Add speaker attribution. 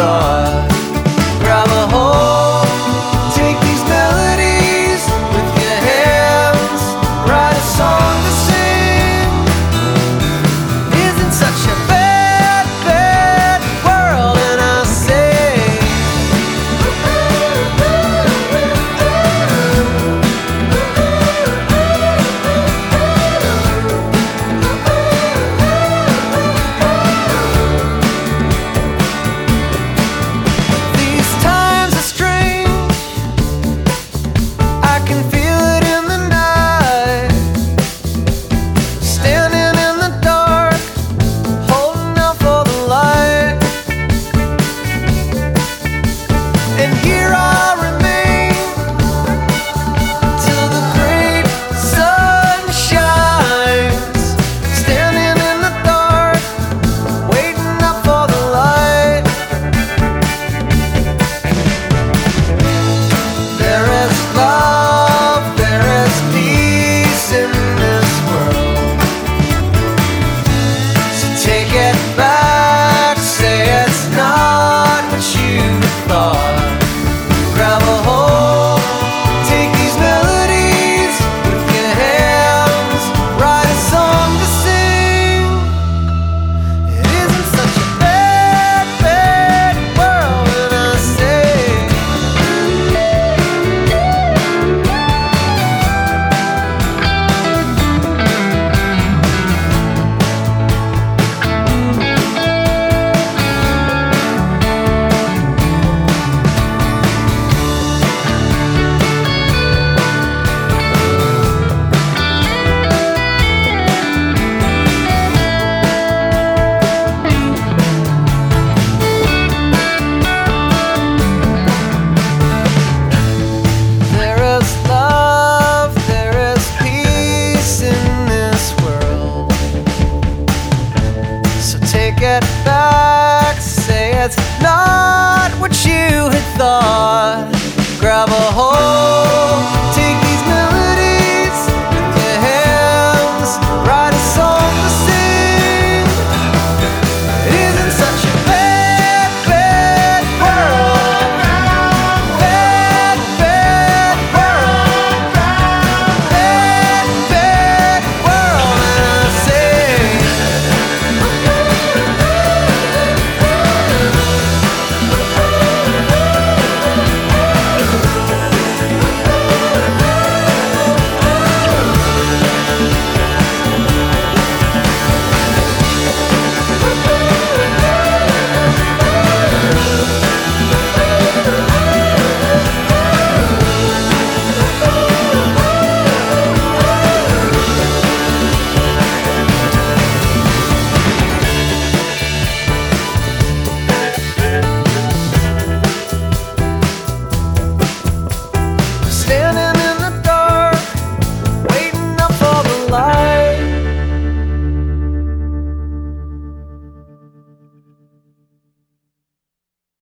Speaker 1: thought. Grab a hold, take these melodies with your hands, write a song to sing. Isn't such a bad, bad world, and I say these times are strange. I can feel it in the night. Standing in the dark, holding out for the light. And here I remain till the great sun shines. Standing in the dark, waiting up for the light. There is love, there is peace in this world. So take it back, say it's not what you thought. Grab a hold, take these melodies with your hands, write a song to sing. It isn't such a bad, bad world, and I say there is love, there is peace in this world. So take it back, say it's not